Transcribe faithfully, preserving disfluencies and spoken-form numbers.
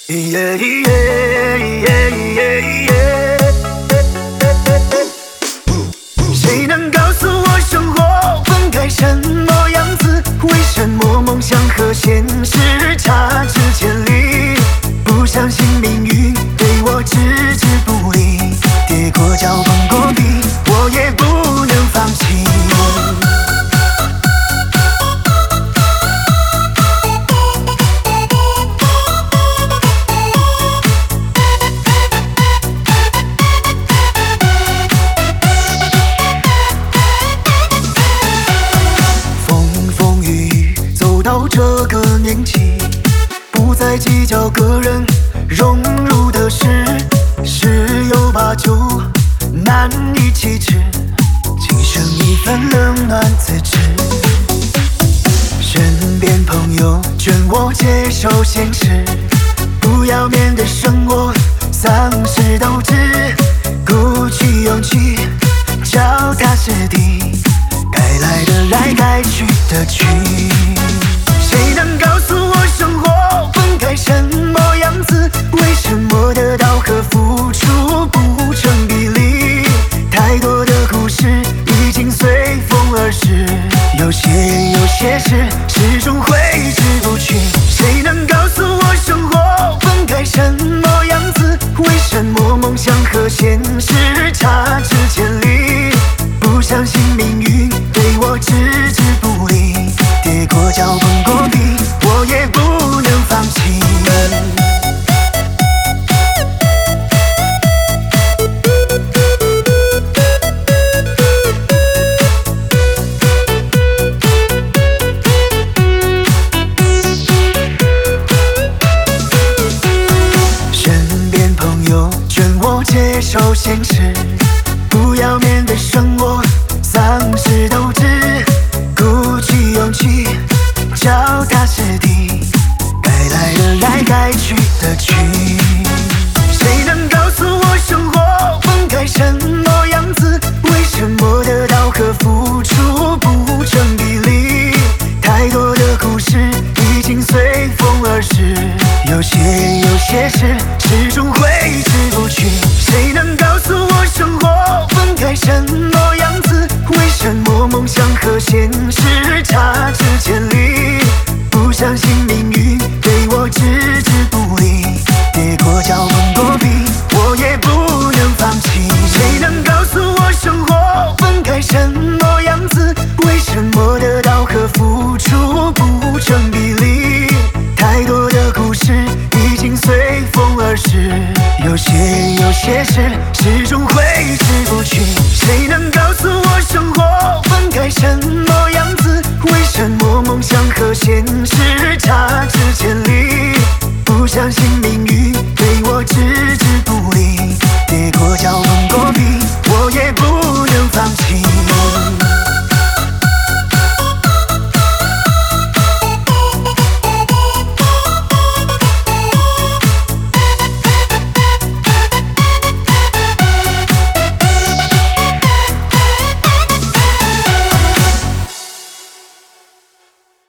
耶耶耶耶耶，谁能告诉我生活分开什么样子？为什么梦想和现实差之千里？不相信命运对我置之不理，跌过脚碰过壁，我也不能放弃。到这个年纪，不再计较个人融入的事，十有八九难以启齿，仅剩一份冷暖自知。身边朋友劝我接受现实，不要面对生活丧失斗志，鼓起勇气脚踏实地，该来的来，该去的去。谁能告诉我生活分开什么样子？为什么得到和付出不成比例？太多的故事已经随风而逝，有些人有些事始终挥之不去。谁能告诉我生活分开什么样子？为什么梦想和现实差之千里？不相信命运对我置之不理，跌过脚碰过壁，我也不能放弃。身边朋友劝我接受现实，